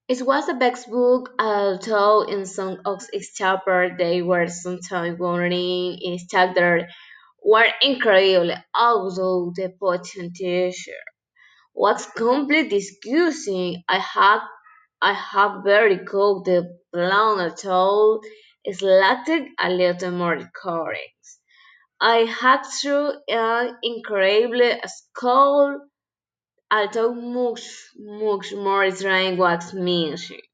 It was a best book, although in some of its chapters they were sometimes wondering its chapters were incredible, although the potential was completely disgusting. I have very cold the blonde at all. It lacked a little more courage. I had through an incredible skull, although much more trying was missing.